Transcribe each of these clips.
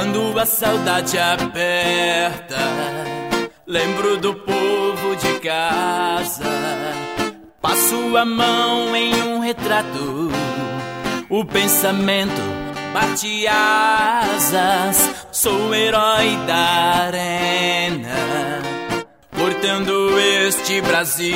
Quando a saudade aperta, lembro do povo de casa. Passo a mão em um retrato, o pensamento bate asas. Sou o herói da arena, cortando este Brasil,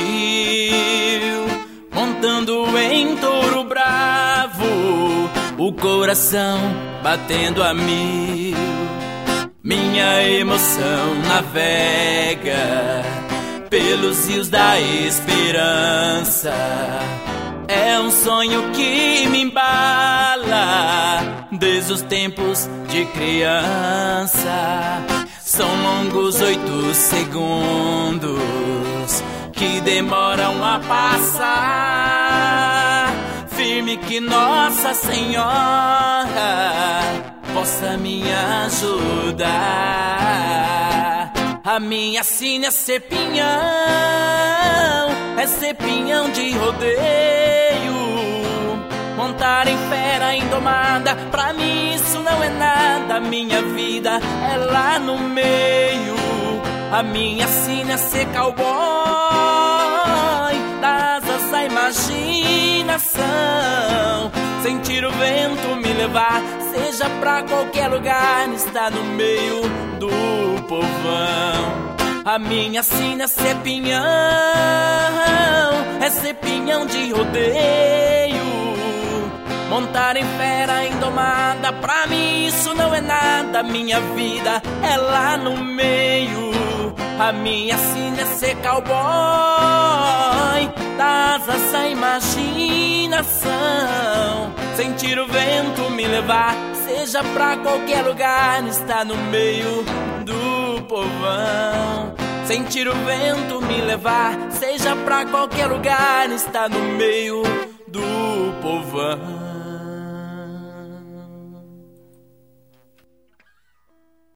montando em touro bravo, o coração batendo a mil. Minha emoção navega pelos rios da esperança. É um sonho que me embala desde os tempos de criança. São longos 8 segundos que demoram a passar. Firme que Nossa Senhora possa me ajudar. A minha sina é ser pinhão, é ser pinhão de rodeio. Montar em fera indomada, pra mim isso não é nada. Minha vida é lá no meio. A minha sina é ser cowboy, das asas da imaginação. Sentir o vento me levar, seja pra qualquer lugar, estar no meio do povão. A minha sina é ser pinhão, é ser pinhão de rodeio. Montar em fera indomada, pra mim isso não é nada. Minha vida é lá no meio. A minha sina é ser cowboy, das asas da imaginação. Sentir o vento me levar, seja pra qualquer lugar, estar no meio do povão. Sentir o vento me levar, seja pra qualquer lugar, estar no meio do povão.